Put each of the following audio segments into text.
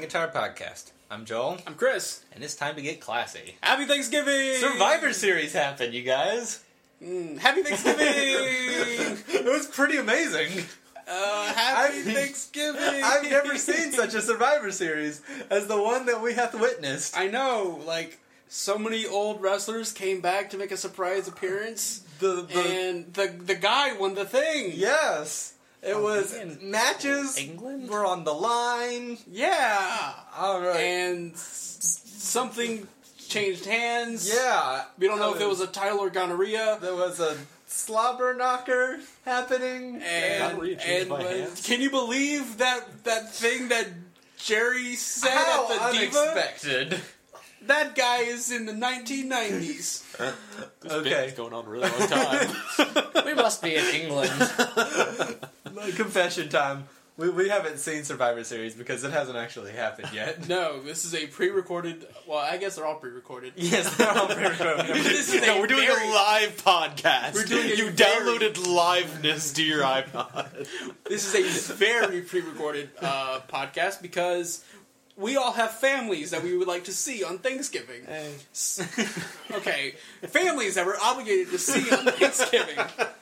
Guitar Podcast. I'm Joel. I'm Chris. And it's time to get classy. Happy Thanksgiving! Survivor Series happened, you guys. Happy Thanksgiving! It was pretty amazing. Happy Thanksgiving! I've never seen such a Survivor Series as the one that we have witnessed. I know, so many old wrestlers came back to make a surprise appearance, and the guy won the thing. Yes. It was matches England were on the line. Yeah. All right. And something changed hands. Yeah. We don't know if it was a title or gonorrhea. There was a slobber knocker happening. And can you believe that thing that Jerry said How at the Diva? unexpected. That guy is in the 1990s. Okay. It's going on a really long time. We must be in England. Confession time. We haven't seen Survivor Series because it hasn't actually happened yet. No, this is a pre-recorded... Well, I guess they're all pre-recorded. Yes, they're all pre-recorded. We're doing a live podcast. We're doing You downloaded liveness to your iPod. This is a very pre-recorded podcast because we all have families that we would like to see on Thanksgiving. Okay, families that we're obligated to see on Thanksgiving.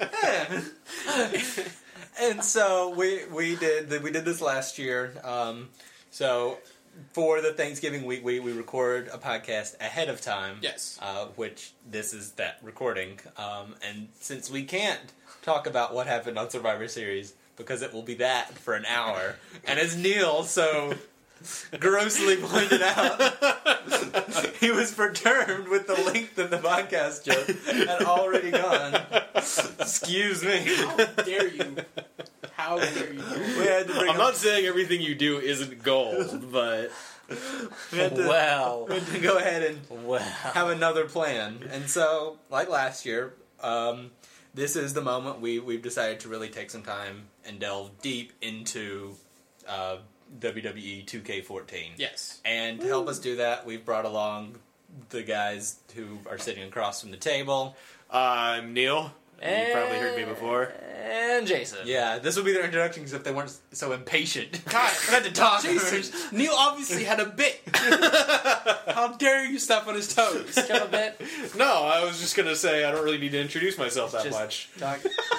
And so we did this last year. So for the Thanksgiving week, we record a podcast ahead of time. Yes. Which this is that recording. And since we can't talk about what happened on Survivor Series because it will be that for an hour, and as Neil so grossly pointed out, he was perturbed with the length of the podcast joke had already gone. Excuse me. How dare you? How dare you? We had to bring I'm not saying everything you do isn't gold, but... we had to go ahead and have another plan. And so, like last year, this is the moment we've decided to really take some time and delve deep into WWE 2K14. Yes. And to help us do that, we've brought along the guys who are sitting across from the table. I'm Neil. You've probably heard me before. And Jason. Yeah, this would be their introductions if they weren't so impatient. God, I had to talk Jason, first. Neil obviously had a bit. How dare you step on his toes? Have a bit. No, I was just going to say I don't really need to introduce myself that Just much. talk.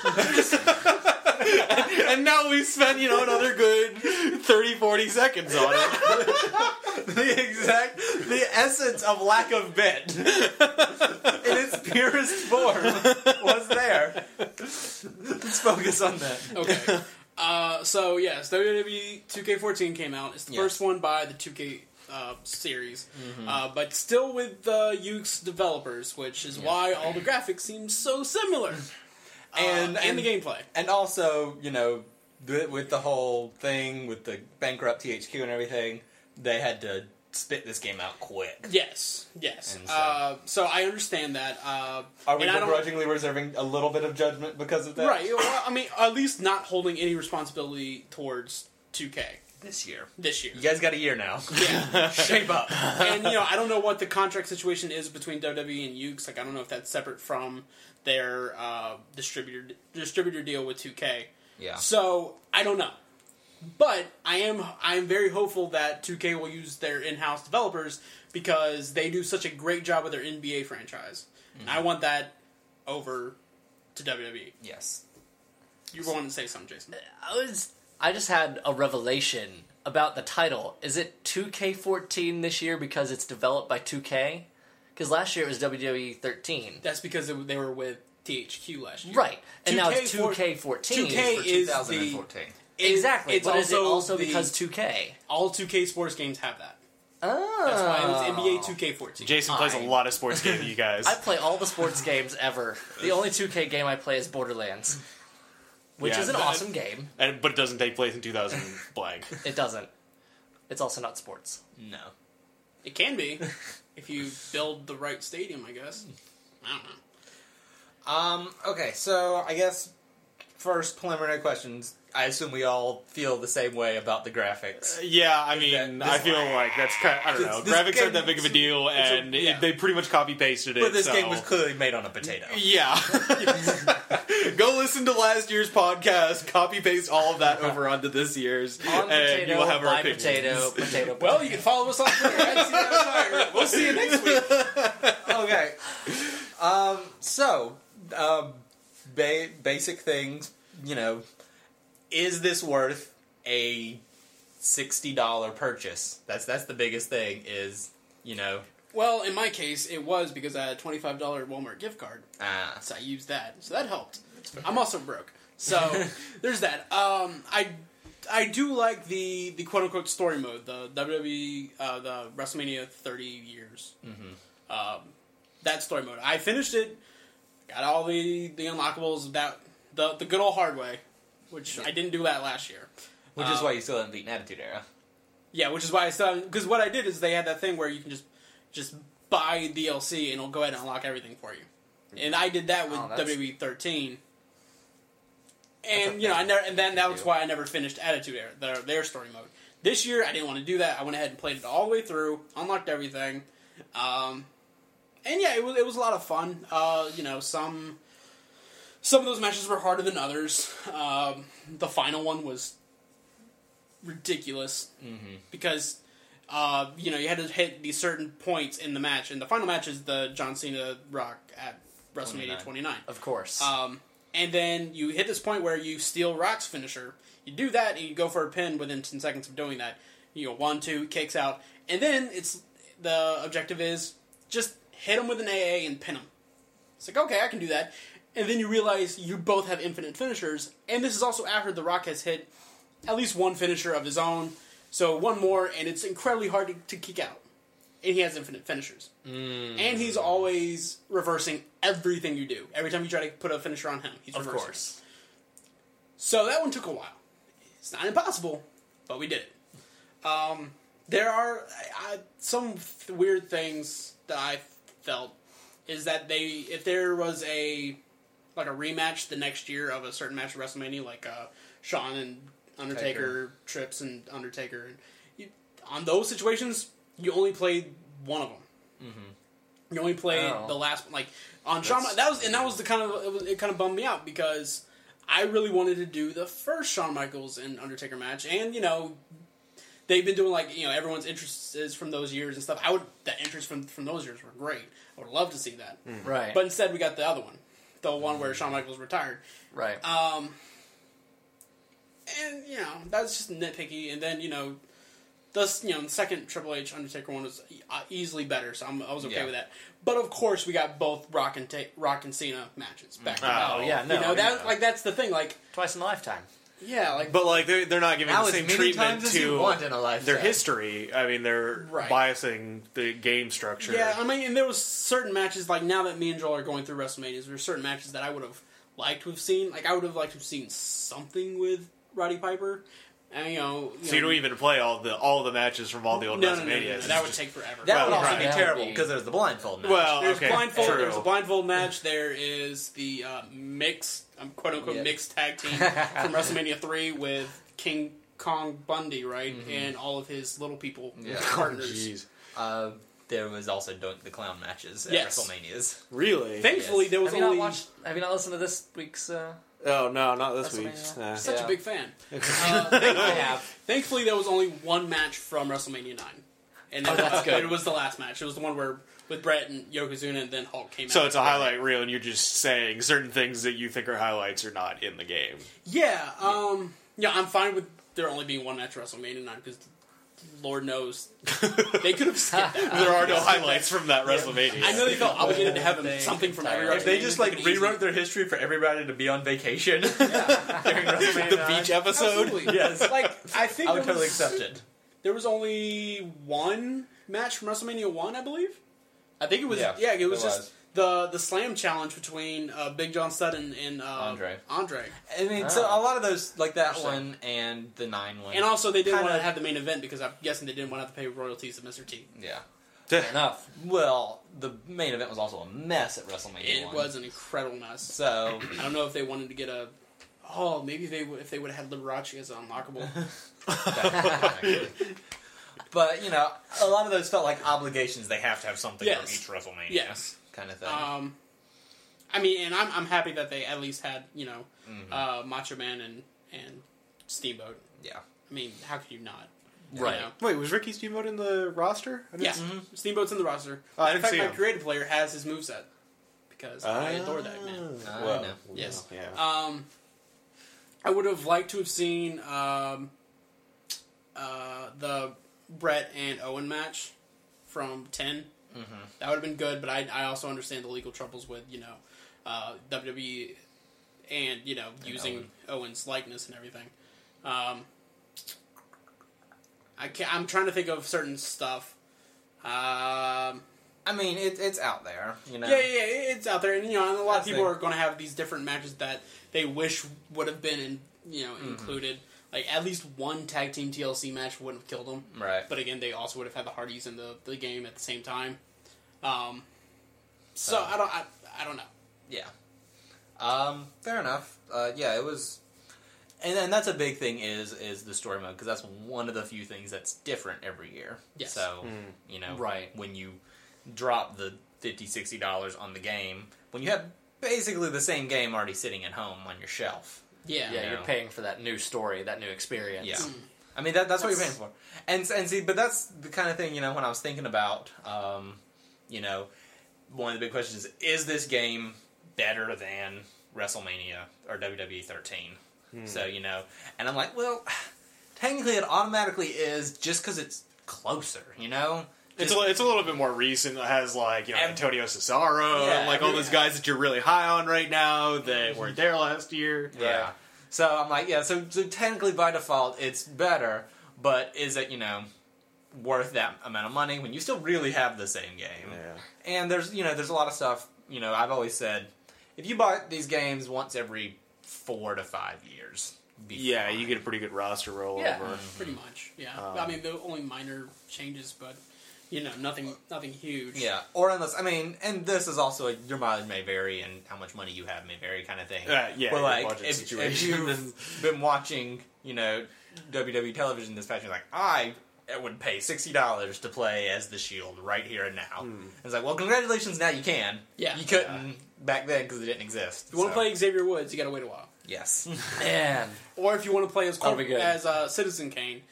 And now we've spent, another good 30, 40 seconds on it. The essence of lack of bit in its purest form was there. Let's focus on that. Okay. So yes, WWE 2K14 came out. It's the first one by the 2K series, but still with Yuke's developers, which is why all the graphics seem so similar, and the gameplay. And also, with the whole thing with the bankrupt THQ and everything, they had to spit this game out quick. Yes. And So I understand that. Are we begrudgingly reserving a little bit of judgment because of that? Right. Well, I mean, at least not holding any responsibility towards 2K This year. this year. You guys got a year now. Yeah. Shape up. And, I don't know what the contract situation is between WWE and Yuke's. I don't know if that's separate from their distributor deal with 2K. Yeah. So, I don't know. But I'm very hopeful that 2K will use their in-house developers because they do such a great job with their NBA franchise. And I want that over to WWE. Yes. You wanted to say something, Jason. I just had a revelation about the title. Is it 2K14 this year because it's developed by 2K? Because last year it was WWE 13. That's because they were with THQ last year. Right. And now it's 2K14. 2K14. 2K For is 2014. Exactly. It's but is it also also because 2K? All 2K sports games have that. Oh. That's why it was NBA 2K14. Jason plays a lot of sports games, you guys. I play all the sports games ever. The only 2K game I play is Borderlands. Which is an awesome game. But it doesn't take place in 2000 blank. It doesn't. It's also not sports. No. It can be if you build the right stadium, I guess. I don't know. Okay, so I guess first preliminary questions. I assume we all feel the same way about the graphics. Yeah, I mean, I feel like that's kind of, I don't know. This Graphics game- aren't that big of a deal, and they pretty much copy-pasted it. But this so. game was clearly made on a potato. Yeah. Go listen to last year's podcast, copy-paste all of that over onto this year's, On and you will have our by opinions. potato. Well, you can follow us on Twitter. We'll see you next week. Okay. Basic things, is this worth a $60 purchase? That's the biggest thing is, Well, in my case, it was because I had a $25 Walmart gift card, so I used that. So that helped. I'm also broke. So there's that. I do like the quote unquote story mode, the WWE, the WrestleMania 30 years. Mm-hmm. That story mode. I finished it, got all the unlockables, the good old hard way, which I didn't do that last year. which is why you still haven't beaten Attitude Era. Yeah, which is why I still because what I did is they had that thing where you can just buy DLC and it'll go ahead and unlock everything for you. And I did that with WWE 13. And that was why I never finished Attitude Era, their story mode. This year I didn't want to do that. I went ahead and played it all the way through, unlocked everything. And yeah, it was a lot of fun. Some of those matches were harder than others. The final one was ridiculous because you had to hit these certain points in the match, and the final match is the John Cena Rock at WrestleMania 29. Of course. And then you hit this point where you steal Rock's finisher. You do that, and you go for a pin within 10 seconds of doing that. 1, 2, kicks out, and then the objective is just hit him with an AA and pin him. It's like, okay, I can do that. And then you realize you both have infinite finishers, and this is also after The Rock has hit at least one finisher of his own, so one more, and it's incredibly hard to kick out. And he has infinite finishers. And he's always reversing everything you do. Every time you try to put a finisher on him, he's reversing. Of course. So that one took a while. It's not impossible, but we did it. There are some weird things that I felt is that if there was a rematch the next year of a certain match at WrestleMania, like Shawn and Undertaker, Trips and Undertaker, on those situations, you only played one of them. Mm-hmm. You only played the last one. Like on Shawn, it kind of bummed me out because I really wanted to do the first Shawn Michaels and Undertaker match, and they've been doing everyone's interest is from those years and stuff. The interest from those years were great. I would love to see that. Right. But instead we got the other one. The one where Shawn Michaels retired. Right. And, that's just nitpicky. And then, the second Triple H Undertaker one was easily better, so I was okay with that. But of course, we got both Rock and Cena matches back to back. Oh, yeah, no. That's the thing, twice in a lifetime. Yeah, But they're not giving Now the as same many treatment times as you to want in a lifetime. their history. I mean, they're Right. biasing the game structure. Yeah, I mean, and there was certain matches, now that me and Joel are going through WrestleManias, there were certain matches that I would have liked to have seen. I would have liked to have seen something with Roddy Piper. And, So you don't even play all the matches from all the old WrestleManias. No, that would take forever. That would also Right. be That would terrible be- because there's the blindfold match. Well, There's okay, blindfold. true. There's a blindfold match. There is the mixed, quote unquote, mixed tag team from WrestleMania 3 with King Kong Bundy, right, and all of his little people partners. Jeez. There was also Doink the Clown matches at Yes. WrestleManias. Really? Thankfully, there was Have you only. not listened to this week's... Oh, no, not this week. WrestleMania? Nah. Such Yeah. a big fan. I have. Thankfully, there was only one match from WrestleMania 9, and that's good. It was the last match. It was the one where with Brett and Yokozuna, and then Hulk came out. So it's a highlight reel, and you're just saying certain things that you think are highlights are not in the game. Yeah, I'm fine with there only being one match at WrestleMania 9 because Lord knows they could have skipped that. There are no highlights from that WrestleMania. I know they felt obligated to have something from every WrestleMania. If they just rewrote their history for everybody to be on vacation during WrestleMania the 9, beach episode. Absolutely. Yes. I think I would there totally was- accept it. There was only one match from WrestleMania 1, I believe. I think it was. Yeah, it was there just the slam challenge between Big John Studd and Andre. Andre. I mean, so a lot of those, like that one and the 9 one. And also, they didn't want to Kinda- have the main event because I'm guessing they didn't want to have to pay royalties to Mr. T. Yeah. Fair enough. Well, the main event was also a mess at WrestleMania It 1. was an incredible mess. So, I don't know if they wanted to get a Oh, maybe if they would have had Liberace as unlockable. But, you know, a lot of those felt like obligations. They have to have something Yes. from each WrestleMania. Yes. Kind of thing. I mean, and I'm happy that they at least had, you know, Macho Man and Steamboat. yeah. I mean, how could you not? Right. You know? Wait, was Ricky Steamboat in the roster? I didn't- Yeah, Steamboat's in the roster. Oh, I in didn't fact, see my him. creative player has his moveset because I adore that man. I know. Yes. Yeah. I would have liked to have seen the Brett and Owen match from 10. That would have been good, but I also understand the legal troubles with, you know, WWE and, you know, using Owen's likeness and everything. I'm trying to think of certain stuff. I mean, it's out there, you know? Yeah, it's out there, and you know, and a lot of That's people it. are going to have these different matches that they wish would have been, included. Like at least one tag team TLC match wouldn't have killed them, Right. But again, they also would have had the Hardys in the game at the same time. So I don't know. Yeah. Fair enough. Yeah, it was... And then that's a big thing is the story mode, because that's one of the few things that's different every year. Yes. So, you know, Right. when you drop the $50, $60 on the game, when you have basically the same game already sitting at home on your shelf. Yeah, Yeah, You you're know. paying for that new story, that new experience. Yeah. I mean, that's what you're paying for. And see, but that's the kind of thing, you know, when I was thinking about, you know, one of the big questions is this game better than WrestleMania or WWE 13? So, you know, and I'm like, well, technically it automatically is just because it's closer, you know? It's a little bit more recent. It has, like, you know, Antonio Cesaro, Yeah, and, like, all yeah. those guys that you're really high on right now that weren't there last year. Yeah. So I'm like, yeah, so technically by default it's better, but is it, you know, worth that amount of money when you still really have the same game? Yeah. And there's, you know, there's a lot of stuff, you know, I've always said, if you buy these games once every 4 to 5 years, be Yeah, fine. you get a pretty good roster rollover. Yeah, pretty much. Yeah, I mean the only minor changes, but you know, nothing huge. Yeah, or unless, I mean, and this is also your mileage may vary and how much money you have may vary kind of thing. Yeah, Where, your like, budget if situation. you've been watching, you know, WWE television this past year, like, I would pay $60 to play as the Shield right here and now. It's like, well, congratulations, now you can. Yeah. You couldn't back then because it didn't exist. If you want to play Xavier Woods, you got to wait a while. Yes. Man. Or if you want to play as That'll be good. Citizen Kane,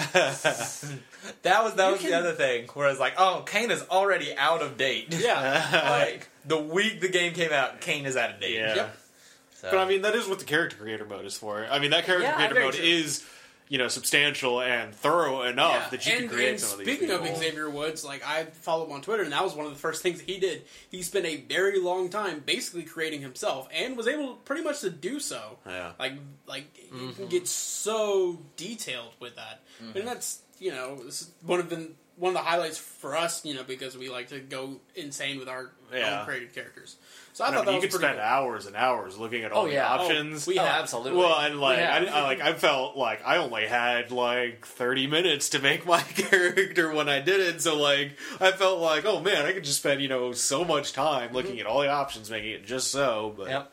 That was the other thing, where it's like, oh, Kane is already out of date. yeah, Like, the week the game came out, Kane is out of date. Yeah. Yep. So, But I mean, that is what the character creator mode is for. I mean, that character Yeah, creator very mode true. is, you know, substantial and thorough enough that you can create and some of these speaking people. of Xavier Woods, like I followed him on Twitter, and that was one of the first things that he did. He spent a very long time basically creating himself, and was able pretty much to do so. Yeah. Like you can get so detailed with that, and that's this is one of the highlights for us, because we like to go insane with our own created characters. So I thought that you was could pretty spend cool. hours and hours looking at all the options. we have. Absolutely. Well, and like Yeah. I felt like I only had like 30 minutes to make my character when I did it, so like I felt like, oh man, I could just spend so much time looking at all the options, making it just so. But Yep.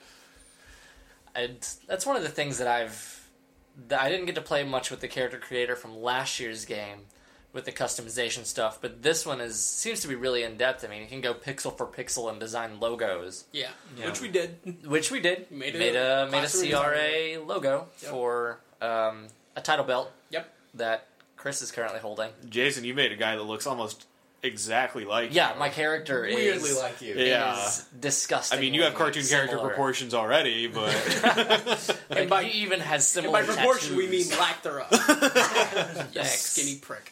And that's one of the things that I didn't get to play much with the character creator from last year's game with the customization stuff, but this one seems to be really in depth. I mean, you can go pixel for pixel and design logos, Yeah, Yeah. which we did. which we did. Made a classroom CRA logo Yep. for a title belt Yep. that Chris is currently holding. Jason, you made a guy that looks almost exactly like Yeah, you. my character weirdly is like you. Yeah. is disgusting. I mean, you have cartoon character similar. proportions already, but Like, And by- he even has And similar by proportion, we mean tattoos. lack thereof. You Thanks. skinny prick.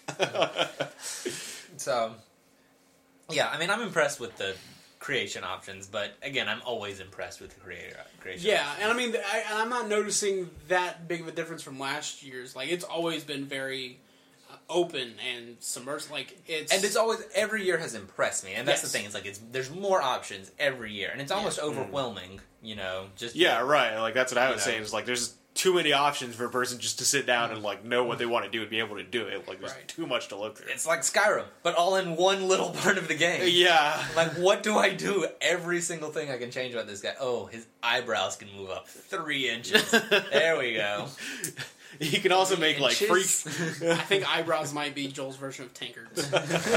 So, yeah, I mean, I'm impressed with the creation options, but again, I'm always impressed with the creation. Yeah, options. and I mean, I'm not noticing that big of a difference from last year's. Like, it's always been very open and submersive. Like, it's always every year has impressed me, and that's Yes. the thing. It's like there's more options every year, and it's almost overwhelming. Just yeah, right. Like that's what I was know. saying. Is like there's too many options for a person just to sit down and like know what they want to do and be able to do it. Like there's Right. too much to look through. It's like Skyrim, but all in one little part of the game. Yeah. Like, what do I do? Every single thing I can change about this guy. Oh, his eyebrows can move up 3 inches. There we go. You can also make like Inches. freaks. I think eyebrows might be Joel's version of Tankards.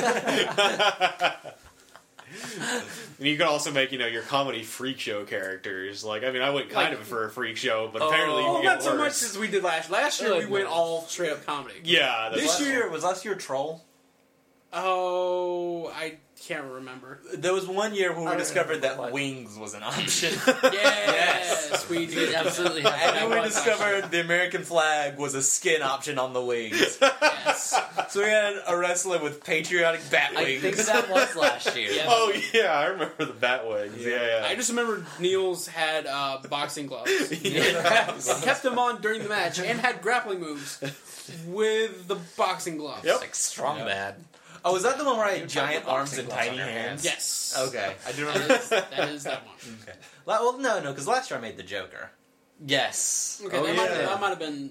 And you can also make, your comedy freak show characters. Like, I mean, I went kind Like- of for a freak show, but apparently you Oh, can get not so much worse. as we did last year. We went all straight up comedy. Yeah, that's Was last year Troll? Oh, I can't remember. There was one year where we I discovered remember that what. wings was an option. Yes, we You did. absolutely have And then we That was discovered the American flag was a skin option on the wings. Yes. So we had a wrestler with patriotic bat I wings. think that was last year. Yeah. Oh, yeah, I remember the Batwings. Yeah. I just remember Niels had boxing gloves. Yeah. Kept them on during the match and had grappling moves with the boxing gloves. Yep. Like strong bad. Oh, is that the one where I You had put giant the arms boxing and gloves tiny on your hands? Yes. Okay, I do That remember. is, that is that one. Okay. Well, no, because last year I made the Joker. Yes. Okay, Oh, that, yeah. that might have been.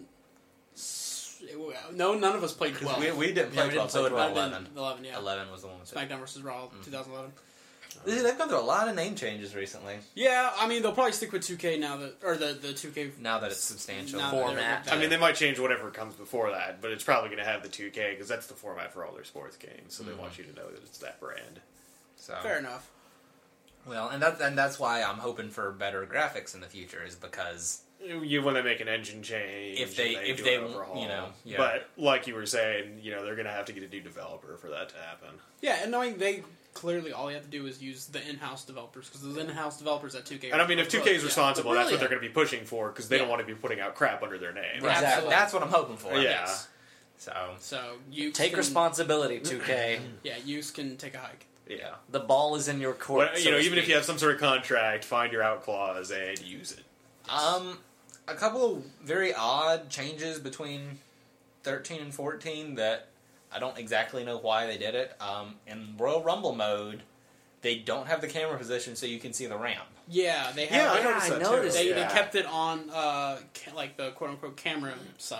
No, none of us played 12. We didn't play we 12, didn't so it play would Might have have been 11. been 11, yeah. 11 was the one with it. SmackDown vs. Raw 2011. They've gone through a lot of name changes recently. Yeah, I mean, they'll probably stick with 2K now that. Or the 2K. Now that it's substantial. now that Format. they're- I mean, they might change whatever comes before that, but it's probably going to have the 2K because that's the format for all their sports games. So they want you to know that it's that brand. So Fair enough. well, and that's why I'm hoping for better graphics in the future, is because When they make an engine change, If they- and if do they, an overhaul. yeah. But like you were saying, they're going to have to get a new developer for that to happen. Yeah, and knowing they clearly all you have to do is use the in-house developers because those in-house developers at 2K. And I mean, if 2K is yeah. responsible, But that's really- what they're going to be pushing for because they don't Yeah. want to be putting out crap under their name. Right. Exactly. that's what I'm hoping for. Yeah. Yes. So So you Take can, responsibility, 2K. Yeah, use can take a hike. Yeah. The ball is in your court. But, so to even if speak. you have some sort of contract, find your out clause and use it. a couple of very odd changes between 13 and 14 that I don't exactly know why they did it. In Royal Rumble mode, they don't have the camera position so you can see the ramp. Yeah, they Yeah, have. I noticed that noticed too. They Yeah. kept it on like the quote unquote camera side.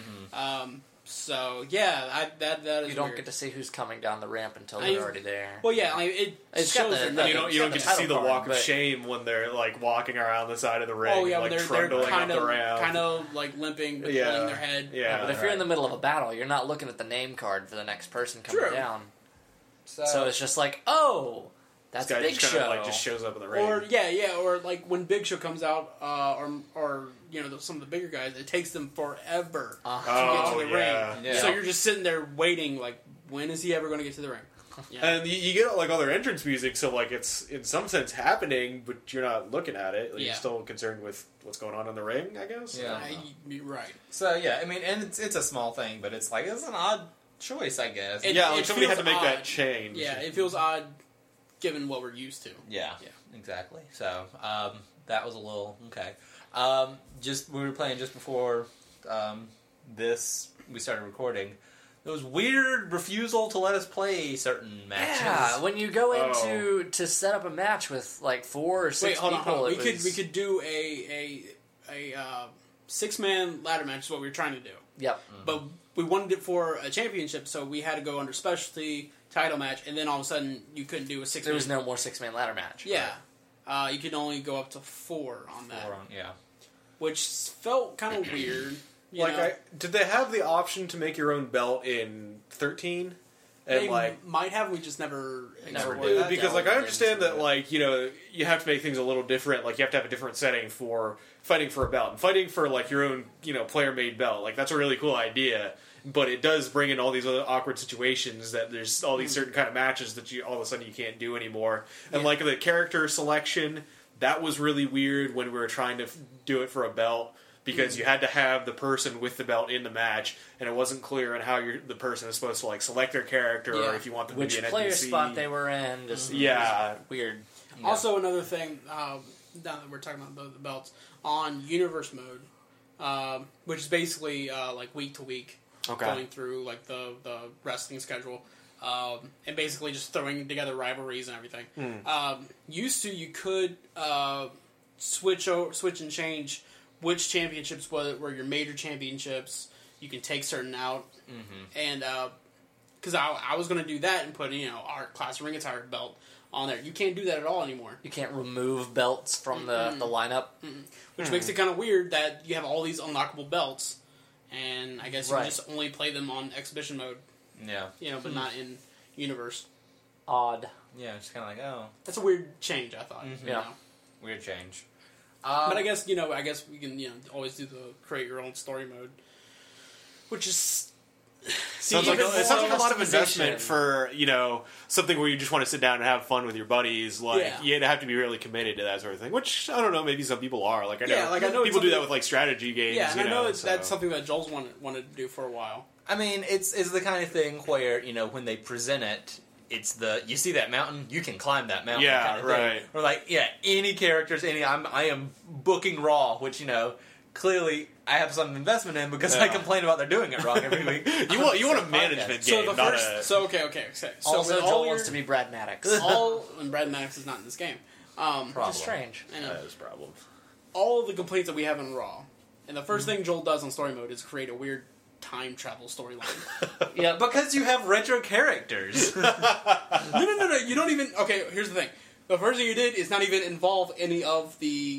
So yeah, that is you don't weird. get to see who's coming down the ramp until I- they're already there. Well, yeah, I mean, it It's got shows the- they're You not- don't the get to see the title walk card, of but- shame when they're like walking around the side of the ring, Oh yeah, like they're trundling kind up of the ramp. kind of like limping, with Yeah. holding their head. Yeah. But if you're in the middle of a battle, you're not looking at the name card for the next person coming True. down. So, So it's just like, oh, that's This guy Big just Show. kind of just shows up in the ring. Or or like when Big Show comes out, or some of the bigger guys, it takes them forever to get oh to the yeah. ring. Yeah. So you're just sitting there waiting, like, when is he ever going to get to the ring? Yeah. And you get like all their entrance music, so like it's in some sense happening, but you're not looking at it. Like, Yeah. You're still concerned with what's going on in the ring, I guess. Yeah. You're right. So yeah, I mean, and it's a small thing, but it's like it's an odd choice, I guess. It- Yeah, like somebody had to feels make that odd. change. Yeah, it feels odd given what we're used to. Yeah, Yeah. exactly. So that was a little okay. Just we were playing just before this we started recording. There was weird refusal to let us play certain matches. Yeah, when you go Oh. into to set up a match with like 4 or 6 Wait, hold on, people, hold on. it We was- could do a 6-man ladder match is what we were trying to do. Yep. But we wanted it for a championship, so we had to go under specialty title match, and then all of a sudden you couldn't do a 6-man. There was no more 6-man ladder match. Yeah. You could only go up to 4 on that, Yeah. which felt kind of weird. You Like, know? did they have the option to make your own belt in 13? And They like, might have, we just never Never explored did. that. because like I delved understand into that it. like you have to make things a little different. Like you have to have a different setting for fighting for a belt and fighting for like your own player made belt. Like that's a really cool idea. But it does bring in all these other awkward situations that there's all these certain kind of matches that you all of a sudden you can't do anymore. And Yeah. like the character selection, that was really weird when we were trying to do it for a belt. Because you had to have the person with the belt in the match, and it wasn't clear on how the person is supposed to like select their character, or Yeah. if you want them Which to be an player NPC. spot they were in, just Yeah. weird. Yeah. Also, another thing, now that we're talking about the belts, on Universe mode, which is basically like week to week, Okay. going through like the wrestling schedule, and basically just throwing together rivalries and everything. Used to, you could switch and change which championships were your major championships. You can take certain out, and because I was going to do that and put our Classic Ring Attire belt on there. You can't do that at all anymore. You can't remove belts from the lineup, which makes it kind of weird that you have all these unlockable belts, and I guess you can just only play them on exhibition mode. Yeah, but not in universe. Odd. Yeah, it's kind of like that's a weird change. I thought. Weird change. But I guess we can always do the create your own story mode, which is sounds like a lot of investment for something where you just want to sit down and have fun with your buddies. You have to be really committed to that sort of thing. Which I don't know, maybe some people are. I know people do that with strategy games. Yeah, and I know that's something that Joel's wanted to do for a while. I mean, it's the kind of thing where when they present it. It's you see that mountain, you can climb that mountain. Yeah, kind of right. Thing. Or any characters, I am booking Raw, which clearly I have some investment in because I complain about they're doing it wrong every week. you want a management game, okay. So also, Joel wants to be Brad Maddox. And Brad Maddox is not in this game. Which is strange. That is a problem. All of the complaints that we have in Raw, and the first thing Joel does on story mode is create a weird time travel storyline. Yeah, because you have retro characters. No. You don't even. Okay, here's the thing. The first thing you did is not even involve any of the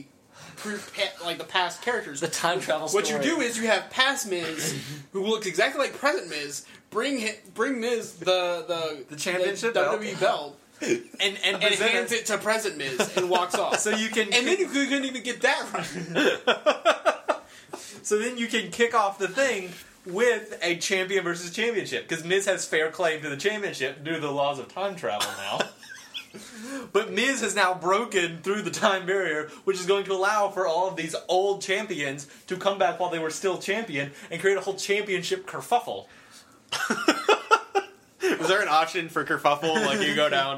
the past characters. The time travel story. What you do is you have past Miz, who looks exactly like present Miz, bring Miz the championship WWE belt. And hands it to present Miz and walks off. So you can, and then you couldn't even get that right. So then you can kick off the thing with a champion versus championship, because Miz has fair claim to the championship due to the laws of time travel now. But Miz has now broken through the time barrier, which is going to allow for all of these old champions to come back while they were still champion and create a whole championship kerfuffle. Is there an option for kerfuffle? You go down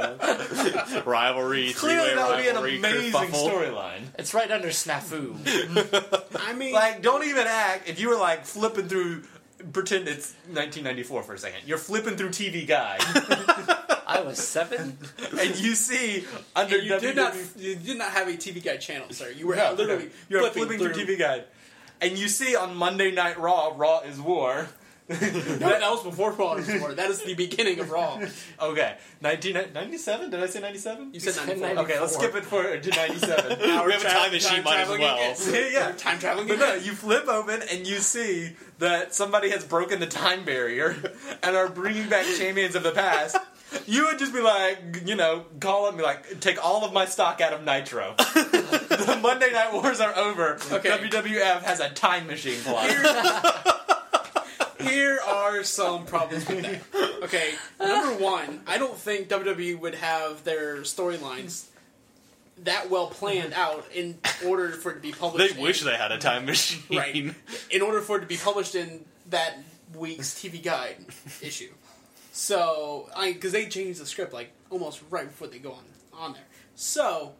to rivalry, clearly that would be an rivalry, amazing storyline. It's right under snafu. I mean, don't even act. If you were flipping through, pretend it's 1994 for a second. You're flipping through TV Guide. I was 7, and you see under you did not have a TV Guide channel, sir. You were literally you're flipping through TV Guide, and you see on Monday Night Raw, Raw is War. No, that was before Raw is War. That is the beginning of Raw. Okay, 1997. Did I say 97? You said 94. Okay, let's skip it to 97. We have a time machine, might as well. Yeah, time traveling. But no, you flip open and you see that somebody has broken the time barrier and are bringing back champions of the past. You would just be call up and be take all of my stock out of Nitro. The Monday Night Wars are over. Okay. WWF has a time machine plot. Here are some problems with that. Okay, number one, I don't think WWE would have their storylines that well planned out in order for it to be published. They wish they had a time machine. Right. In order for it to be published in that week's TV Guide issue. So, because they changed the script almost right before they go on there. So,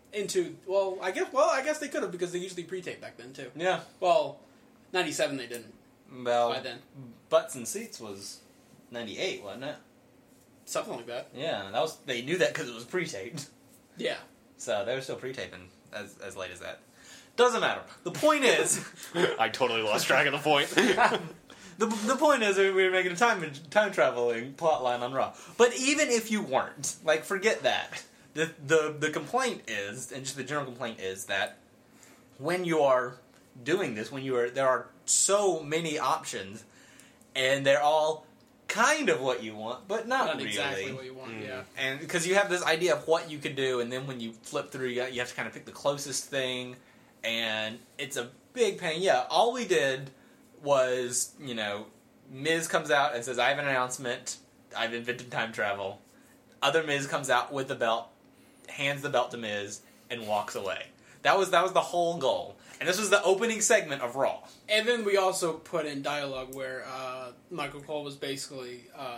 I guess they could have, because they usually pre-tape back then too. Yeah. Well, 97 they didn't. Well, by then. Butts and Seats was 98, wasn't it? Something like that. Yeah, they knew that because it was pre-taped. Yeah. So they were still pre-taping as late as that. Doesn't matter. The point is... I totally lost track of the point. The point is we were making a time traveling plotline on Raw. But even if you weren't, forget that. The complaint is, and just the general complaint is, that when you are doing this, there are so many options, and they're all kind of what you want, but not really. Exactly what you want, yeah. And because you have this idea of what you could do, and then when you flip through, you have to kind of pick the closest thing, and it's a big pain. Yeah, all we did was, Miz comes out and says, I have an announcement, I've invented time travel. Other Miz comes out with the belt, hands the belt to Miz, and walks away. That was the whole goal. And this was the opening segment of Raw. And then we also put in dialogue where Michael Cole was basically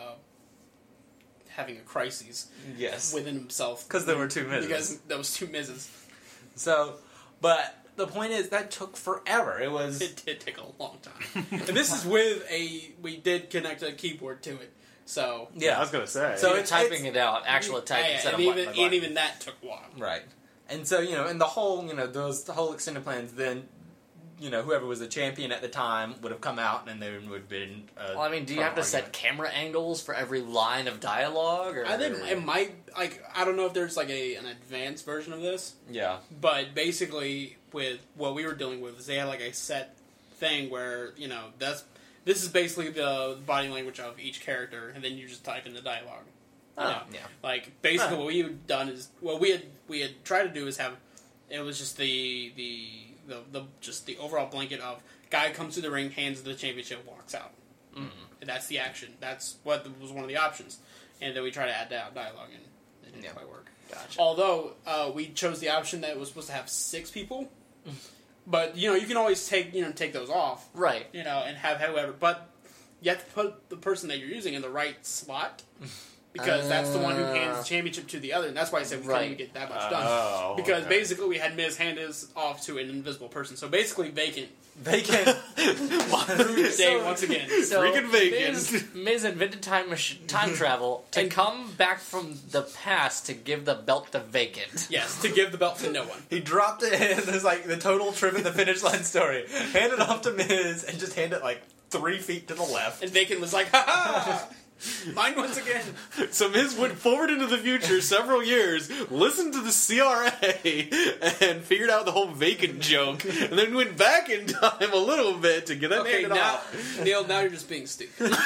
having a crisis within himself. Because there were two Mizes. Because there was two Mizes. So, but the point is, that took forever. It did take a long time. And this is with we did connect a keyboard to it. So yeah, I was gonna say. So typing it out, actual typing instead of button by button. Even that took a while. Right. And so, and the whole, those whole extended plans then whoever was the champion at the time would have come out, and there would have been. Well, I mean, do you have to set camera angles for every line of dialogue? Or? I think it might, I don't know if there's an advanced version of this. Yeah. But basically, with what we were dealing with, is they had a set thing where, this is basically the body language of each character, and then you just type in the dialogue. Yeah. Basically what we had done is, what we had tried to do is have, it was just the overall blanket of guy comes to the ring, hands the championship, walks out. Mm-hmm. And that's the action. That's what was one of the options. And then we try to add dialogue, and it didn't quite work. Gotcha. Although we chose the option that was supposed to have 6 people, but you can always take those off, right? And have whoever. But you have to put the person that you're using in the right slot. Because that's the one who hands the championship to the other, and that's why I said we couldn't even get that much done. Because basically we had Miz hand his off to an invisible person. So basically vacant. Vacant. Day once again. So freaking vacant. Miz invented time travel to come back from the past to give the belt to Vacant. Yes, to give the belt to no one. He dropped it in. There's the total trip at the finish line story. Hand it off to Miz and just hand it 3 feet to the left. And Vacant was like, ha ha! Mine once again. So Miz went forward into the future several years, listened to the CRA, and figured out the whole Vacant joke, and then went back in time a little bit to get that handed off. Neil, now you're just being stupid. You're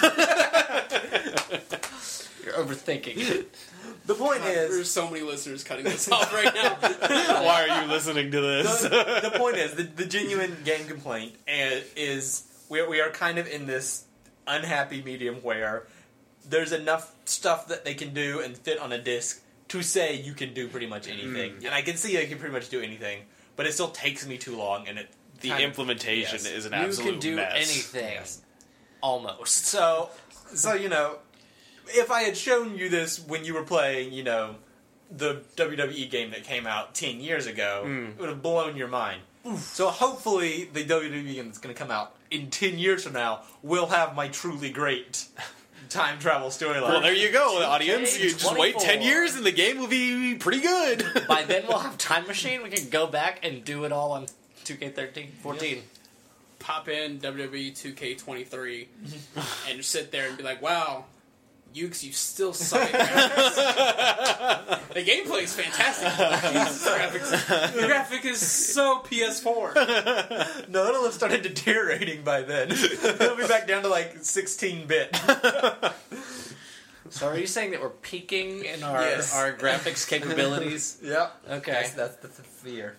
overthinking. The point is, there's so many listeners cutting this off right now. Why are you listening to this? The point is, the genuine game complaint is we are kind of in this unhappy medium where there's enough stuff that they can do and fit on a disc to say you can do pretty much anything. And I can see I can pretty much do anything, but it still takes me too long, and the implementation is an absolute mess. You can do anything. Yes. Almost. So, if I had shown you this when you were playing, the WWE game that came out 10 years ago, it would have blown your mind. So hopefully the WWE game that's going to come out in 10 years from now will have my truly great time travel storyline. Well, there you go, audience. You just wait 10 years and the game will be pretty good. By then we'll have Time Machine. We can go back and do it all on 2K14. Yep. Pop in WWE 2K23 and just sit there and be like, wow, Ukes, you still suck at graphics. The gameplay is fantastic. Jesus, the graphic is so PS4. No, it'll have started deteriorating by then. It'll be back down to 16-bit. So are you saying that we're peaking in our graphics capabilities? Yep. Okay. That's the fear.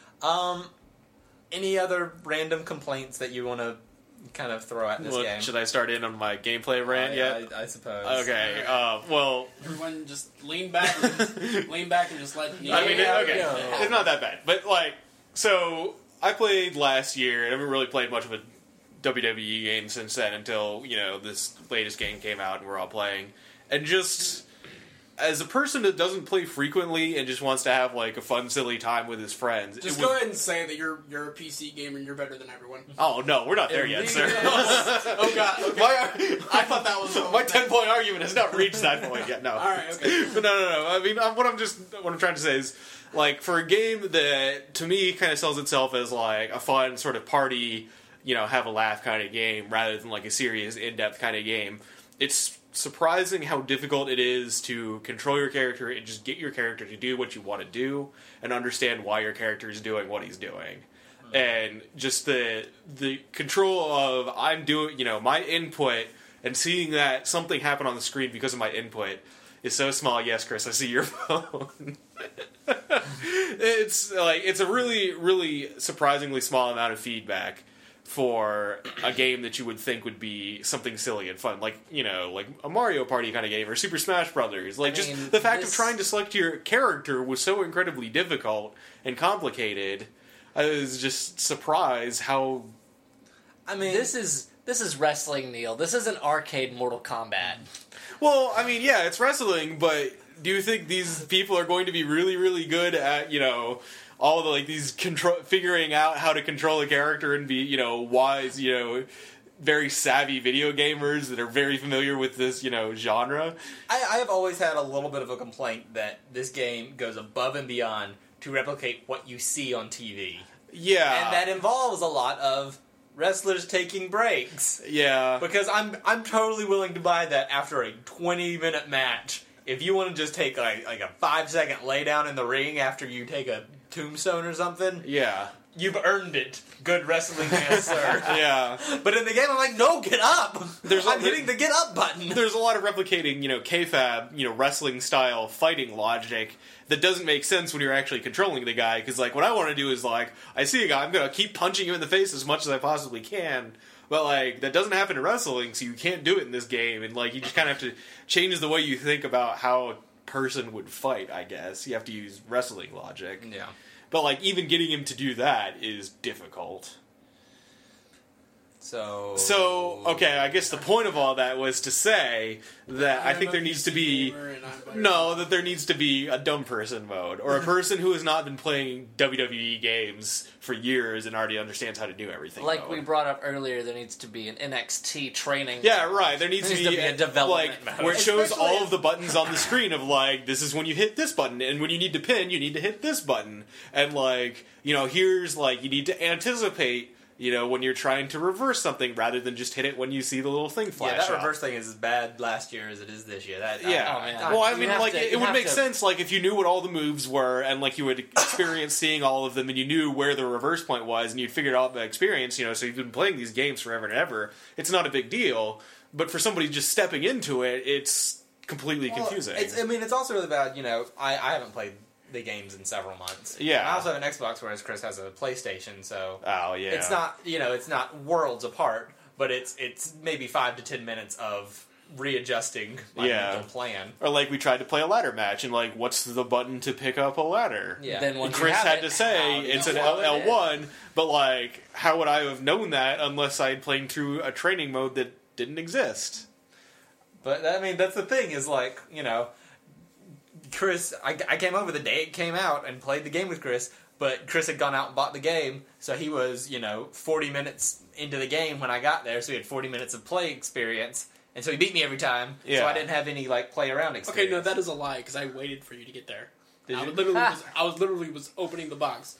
Any other random complaints that you want to kind of throw at this game? Should I start in on my gameplay rant yet? I suppose. Okay. Everyone just lean back and just let. It's not that bad, but so I played last year, and I haven't really played much of a WWE game since then until this latest game came out, and we're all playing, and just. As a person that doesn't play frequently and just wants to have a fun, silly time with his friends, just go ahead and say that you're a PC gamer and you're better than everyone. Oh no, we're not there yet, sir. Oh god, okay. I thought that was my 10-point argument has not reached that point yet. No, all right, okay, but no. I mean, what I'm trying to say is, for a game that to me kind of sells itself as a fun sort of party, have a laugh kind of game rather than a serious, in-depth kind of game. It's surprising how difficult it is to control your character and just get your character to do what you want to do and understand why your character is doing what he's doing. And just the control of I'm doing, my input and seeing that something happen on the screen because of my input is so small. Yes, Chris, I see your phone. It's a really, really surprisingly small amount of feedback for a game that you would think would be something silly and fun, like a Mario Party kind of game or Super Smash Brothers. Just the fact of trying to select your character was so incredibly difficult and complicated. I was just surprised how. I mean, this is wrestling, Neil. This isn't arcade Mortal Kombat. Well, I mean, yeah, it's wrestling, but do you think these people are going to be really, really good at all the these figuring out how to control a character and be wise very savvy video gamers that are very familiar with this genre? I have always had a little bit of a complaint that this game goes above and beyond to replicate what you see on TV. Yeah. And that involves a lot of wrestlers taking breaks. Yeah. Because I'm totally willing to buy that after a 20-minute match. If you want to just take like a 5-second lay down in the ring after you take a tombstone or something, Yeah. you've earned it. Good wrestling man, sir. Yeah. But in the game, I'm like, no, get up! I'm a- hitting the get up button. There's a lot of replicating, kayfabe, wrestling style fighting logic that doesn't make sense when you're actually controlling the guy. Because, what I want to do is, I see a guy, I'm going to keep punching him in the face as much as I possibly can. But, that doesn't happen in wrestling, so you can't do it in this game. And, you just kind of have to change the way you think about how a person would fight, I guess. You have to use wrestling logic. Yeah. But, even getting him to do that is difficult. So, okay, I guess the point of all that was to say that I think there needs to be... No, that there needs to be a dumb person mode, or a person who has not been playing WWE games for years and already understands how to do everything. Like mode. we brought up earlier, there needs to be an NXT training. Yeah, right. There needs to be a development mode. where it shows Especially all of the buttons on the screen of this is when you hit this button, and when you need to pin, you need to hit this button, and here's you need to anticipate. When you're trying to reverse something rather than just hit it when you see the little thing flash. Yeah, that up. reverse thing is as bad last year as it is this year. Yeah. Oh, Well, I You mean, have to- it you would have make to- sense, if you knew what all the moves were, and, you would experience seeing all of them, and you knew where the reverse point was, and you'd figured out the experience, so you've been playing these games forever and ever, it's not a big deal. But for somebody just stepping into it, it's completely confusing. It's also really bad, I haven't played the games in several months. Yeah. And I also have an Xbox, whereas Chris has a PlayStation, so... Oh, yeah. It's not, it's not worlds apart, but it's maybe 5 to 10 minutes of readjusting my mental plan. Or, we tried to play a ladder match, and, what's the button to pick up a ladder? Yeah. Then once Chris you have had it, to say how do it's you an know what it is? L1, but, how would I have known that unless I had played through a training mode that didn't exist? But, that's the thing, is, Chris, I came over the day it came out and played the game with Chris, but Chris had gone out and bought the game, so he was, 40 minutes into the game when I got there, so he had 40 minutes of play experience, and so he beat me every time, so Yeah. I didn't have any, play around experience. Okay, no, that is a lie, because I waited for you to get there. Did I you? literally was opening the box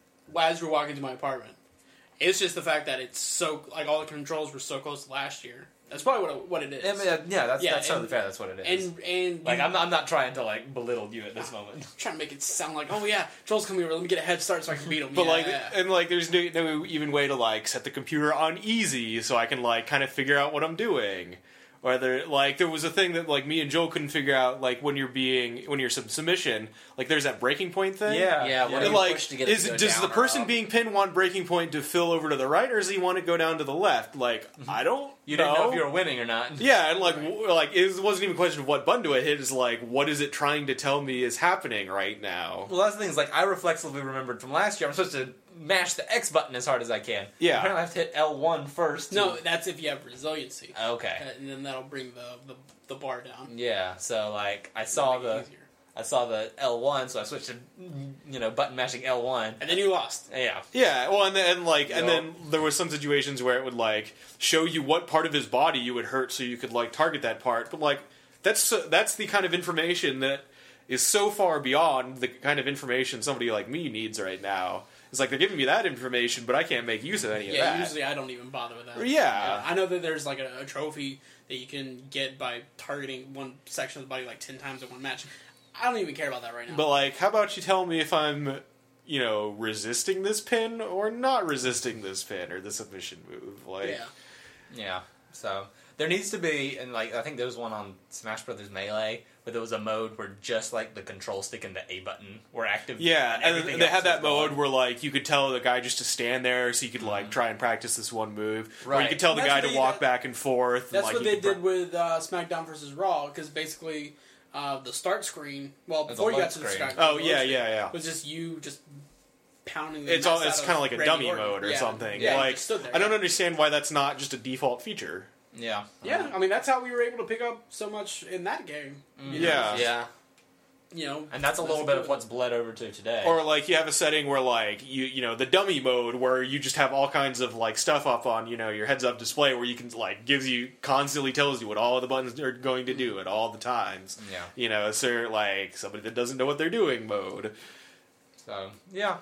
as you were walking to my apartment. It's just the fact that it's so, all the controls were so close to last year. That's probably what it is. That's totally fair, that's what it is. And I'm not trying to, belittle you at this moment. I'm trying to make it sound like, oh yeah, Joel's coming over, let me get a head start so I can beat him. But yeah. and there's no even way to set the computer on easy so I can kind of figure out what I'm doing. Or there was a thing that me and Joel couldn't figure out when you're submission, there's that breaking point thing. Yeah, what do And, you push to get it to go does down the or person up? being pinned want breaking point to fill over to the right, or does he want to go down to the left? I don't. You didn't know if you were winning or not. Yeah, and it wasn't even a question of what button do I hit. It's what is it trying to tell me is happening right now? Well, that's the thing, is I reflexively remembered from last year, I'm supposed to mash the X button as hard as I can. Yeah. Apparently I have to hit L1 first. No, that's if you have resiliency. Okay. And then that'll bring the bar down. Yeah, so I Make saw it easier. I saw the L1, so I switched to button mashing L1. And then you lost. Yeah. Yeah, well, and then there was some situations where it would show you what part of his body you would hurt, so you could target that part. But that's the kind of information that is so far beyond the kind of information somebody like me needs right now. It's they're giving me that information, but I can't make use of any of that. Yeah, usually I don't even bother with that. Yeah. I know that there's a trophy that you can get by targeting one section of the body 10 times in one match. I don't even care about that right now. But how about you tell me if I'm, resisting this pin or not resisting this pin or the submission move? Yeah. So there needs to be, and I think there was one on Smash Brothers Melee, where there was a mode where just the control stick and the A button were active. Yeah, and everything they else had that was mode gone. where you could tell the guy just to stand there, so you could try and practice this one move, or you Right. could tell the That's guy what to they- walk back and forth. That's and, what you they could did with SmackDown vs. Raw, because basically the start screen, before you load got to the screen. start, Oh the yeah, load screen yeah, yeah. was just you just pounding. The It's mess it's out kind of like a Randy dummy Orton. mode or Yeah. something. Yeah, you just stood there. I don't understand why that's not just a default feature. Yeah. Yeah, I mean that's how we were able to pick up so much in that game. You know, Yeah. Yeah. And that's a little bit of what's bled over to today. Or you have a setting where you the dummy mode where you just have all kinds of stuff up on your heads up display where you can constantly tells you what all the buttons are going to do at all the times. Yeah. So somebody that doesn't know what they're doing mode. So, yeah.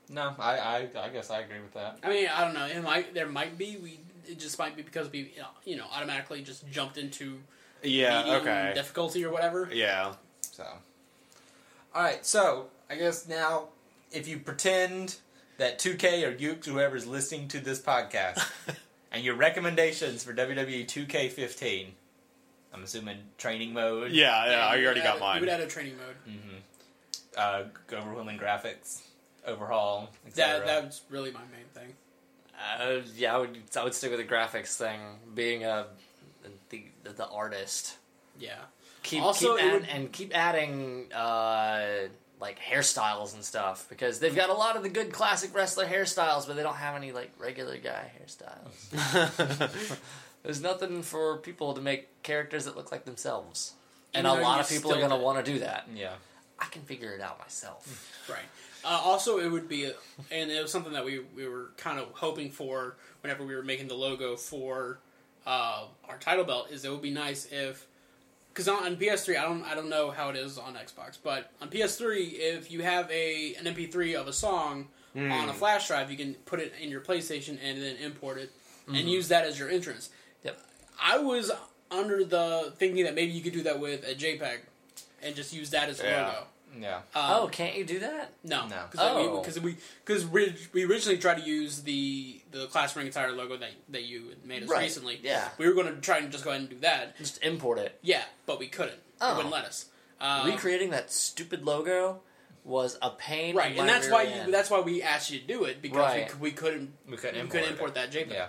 No, I guess I agree with that. I mean, I don't know. There might be. It just might be because we, automatically just jumped into medium difficulty or whatever. Yeah. So, all right. So I guess now, if you pretend that 2K or Ukes, whoever's listening to this podcast, and your recommendations for WWE 2K15, I'm assuming training mode. Yeah, I already got mine. You would add a training mode. Overwhelming graphics, overhaul, etc. That's really my main thing. I would stick with the graphics thing. Being the artist. Yeah. Keep adding like hairstyles and stuff, because they've got a lot of the good classic wrestler hairstyles, but they don't have any like regular guy hairstyles. There's nothing for people to make characters that look like themselves, and a lot of people are going to want to do that. Yeah, I can figure it out myself. Right. Also, it would be, and it was something that we were kind of hoping for whenever we were making the logo for our title belt, is it would be nice if, because on PS3, I don't know how it is on Xbox, but on PS3, if you have an MP3 of a song on a flash drive, you can put it in your PlayStation and then import it and use that as your entrance. Yep. I was under the thinking that maybe you could do that with a JPEG and just use that as a logo. Yeah. Can't you do that? No. Because we originally tried to use the Class Ring Attire logo that you made us recently. Yeah. We were going to try and just go ahead and do that. Just import it. Yeah, but we couldn't. It wouldn't let us. Recreating that stupid logo was a pain. Right, and that's why we asked you to do it, because we couldn't import that JPEG. Yeah.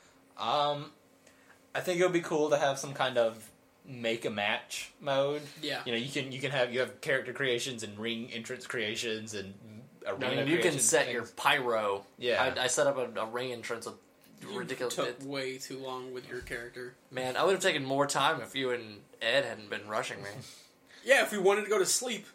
I think it would be cool to have some kind of make a match mode. Yeah. You have character creations and ring entrance creations and arena you can set your pyro. Yeah. I set up a ring entrance with ridiculous. You took way too long with your character. Man, I would have taken more time if you and Ed hadn't been rushing me. Yeah, if we wanted to go to sleep.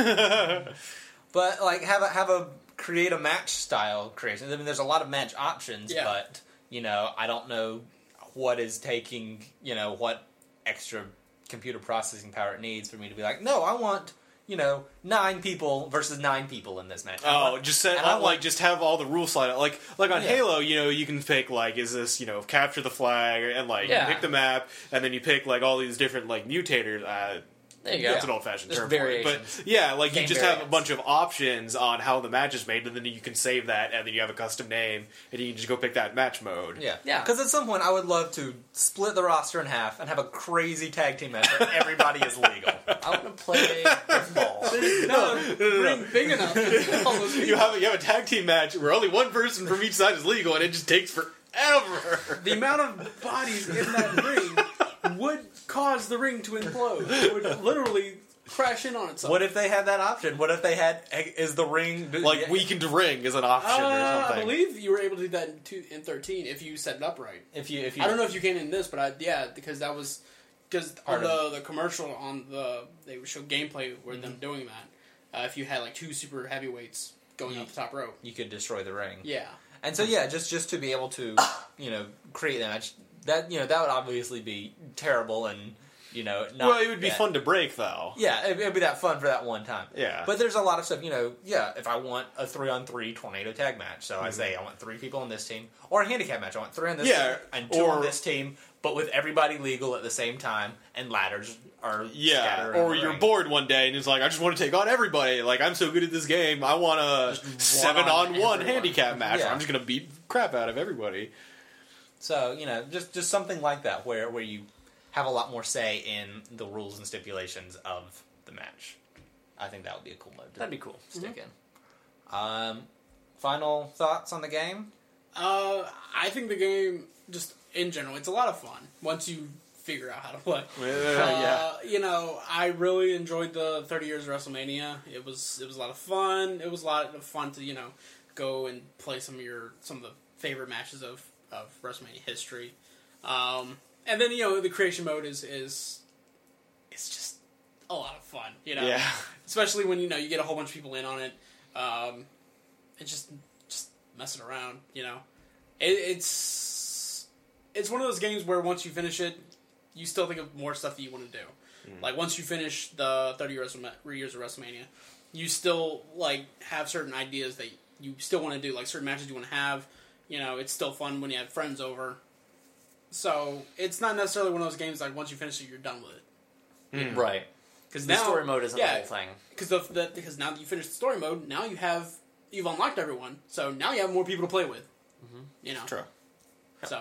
But like have a create a match style creation. I mean, there's a lot of match options, but I don't know what is taking what extra computer processing power it needs for me to be like, no, I want 9 people versus 9 people in this match. Just have all the rules slide out. Like on Halo, you can pick is this capture the flag, and you pick the map, and then you pick all these different mutators. There you go. That's an old-fashioned term variations. for it. But you just have a bunch of options on how the match is made, and then you can save that, and then you have a custom name, and you can just go pick that match mode. Yeah. Because at some point, I would love to split the roster in half and have a crazy tag team match where everybody is legal. I want to play football. Ring big enough to all those people. You have a tag team match where only one person from each side is legal, and it just takes forever. The amount of bodies in that ring would cause the ring to implode. It would literally crash in on itself. What if they had that option? What if they had is the ring weakened ring is an option or something? I believe you were able to do that in 13 if you set it up right. If you I don't know if you can in this, but because that was on the commercial they would show gameplay with them doing that. If you had 2 super heavyweights going up the top rope, you could destroy the ring. Yeah. And so just to be able to create that match, that would obviously be terrible and not it would be fun to break though. Yeah, it'd be that fun for that one time. Yeah. But there's a lot of stuff, if I want a 3-on-3 tornado tag match, so I say I want 3 people on this team, or a handicap match, I want 3 on this team and 2 on this team, but with everybody legal at the same time, and ladders are scattered around or the you're ring. bored one day and it's I just want to take on everybody. I'm so good at this game, I want a 7-on-1 handicap match. Yeah. I'm just going to beat crap out of everybody. So, just something like that, where you have a lot more say in the rules and stipulations of the match. I think that would be a cool mode. That'd be cool. Stick in. Final thoughts on the game? I think the game, just in general, it's a lot of fun once you figure out how to play. I really enjoyed the 30 Years of WrestleMania. It was a lot of fun. It was a lot of fun to go and play some of the favorite matches of WrestleMania history. And then the creation mode is just a lot of fun. Especially when you get a whole bunch of people in on it. And just messing around. It's one of those games where once you finish it, you still think of more stuff that you want to do. Once you finish the 30 Years of WrestleMania, you still have certain ideas that you still want to do like certain matches you want to have. You know, it's still fun when you have friends over. So it's not necessarily one of those games like once you finish it, you're done with it. Right. Because The story mode isn't the whole thing. Because now that you finish the story mode, now you've unlocked everyone. So now you have more people to play with. You know, True. So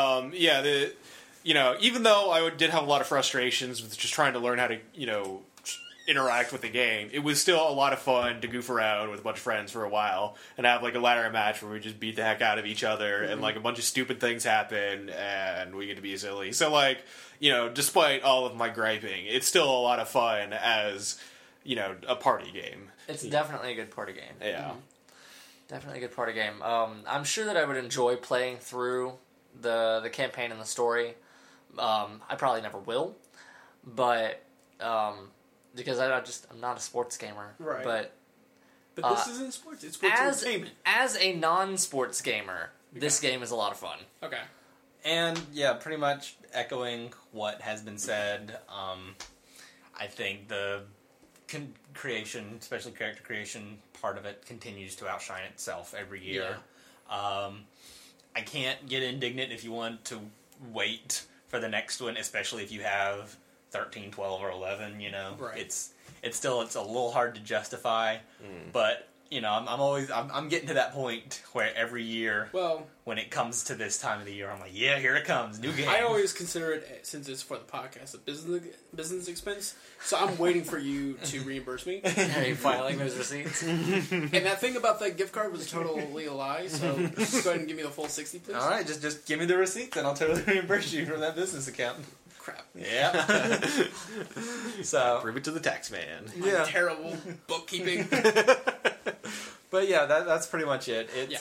even though I did have a lot of frustrations with just trying to learn how to interact with the game, it was still a lot of fun to goof around with a bunch of friends for a while and have like a ladder match where we just beat the heck out of each other and like a bunch of stupid things happen and we get to be silly. So like, despite all of my griping, it's still a lot of fun as, a party game. It's definitely a good party game. Yeah. Definitely a good party game. I'm sure that I would enjoy playing through the campaign and the story. I probably never will, but because I'm not a sports gamer. Right. But this isn't sports. It's sports entertainment. As a non-sports gamer, this game is a lot of fun. Okay. And yeah, pretty much echoing what has been said. I think the creation, especially character creation, part of it continues to outshine itself every year. Yeah. I can't get indignant if you want to wait for the next one, especially if you have 13, 12, or 11. Right. It's a little hard to justify, but I'm getting to that point where every year, when it comes to this time of the year, I'm like, yeah, here it comes, new game. I always consider it, since it's for the podcast, a business expense. So I'm waiting for you to reimburse me. Are you filing those receipts? And that thing about that gift card was totally a lie. So just go ahead and give me the full 60, please. All right, just give me the receipts and I'll totally reimburse you from that business account. Crap. Yeah. So Prove it to the tax man. My terrible bookkeeping. But yeah, that's pretty much it. It's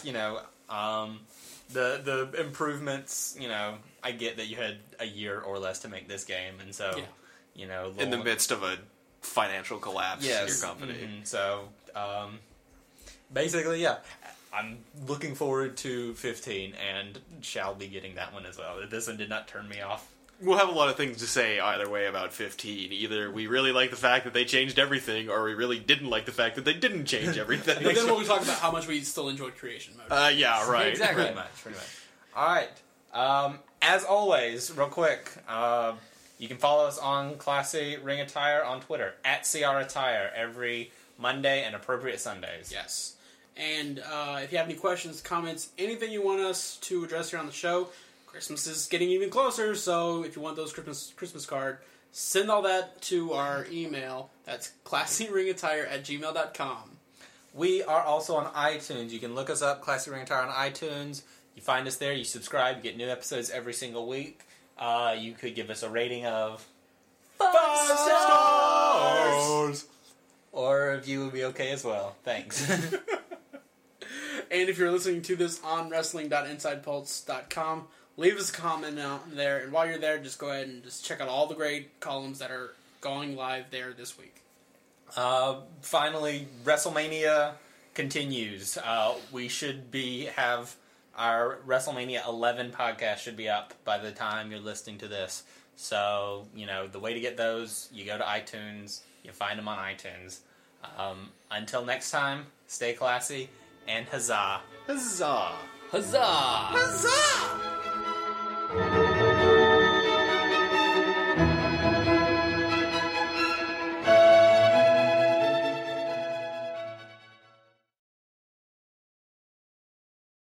the improvements. I get that you had a year or less to make this game, and so in the midst of a financial collapse in your company. Mm-hmm. So basically, I'm looking forward to 15 and shall be getting that one as well. This one did not turn me off. We'll have a lot of things to say either way about 15. Either we really like the fact that they changed everything, or we really didn't like the fact that they didn't change everything. But then we'll talk about how much we still enjoyed creation mode. Yeah, right. Exactly. Pretty much. All right. As always, real quick, you can follow us on Classy Ring Attire on Twitter, @CRAttire, every Monday and appropriate Sundays. Yes. And if you have any questions, comments, anything you want us to address here on the show, Christmas is getting even closer, so if you want those Christmas card, send all that to our email. That's classyringattire@gmail.com. We are also on iTunes. You can look us up, Classy Ring Attire on iTunes. You find us there, you subscribe, you get new episodes every single week. You could give us a rating of 5 stars! Or a review would be okay as well. Thanks. And if you're listening to this on wrestling.insidepulse.com, leave us a comment out there. And while you're there, just go ahead and just check out all the great columns that are going live there this week. Finally, WrestleMania continues. We should have our WrestleMania 11 podcast should be up by the time you're listening to this. So, the way to get those, you go to iTunes, you find them on iTunes. Until next time, stay classy, and huzzah. Huzzah! Huzzah! Huzzah!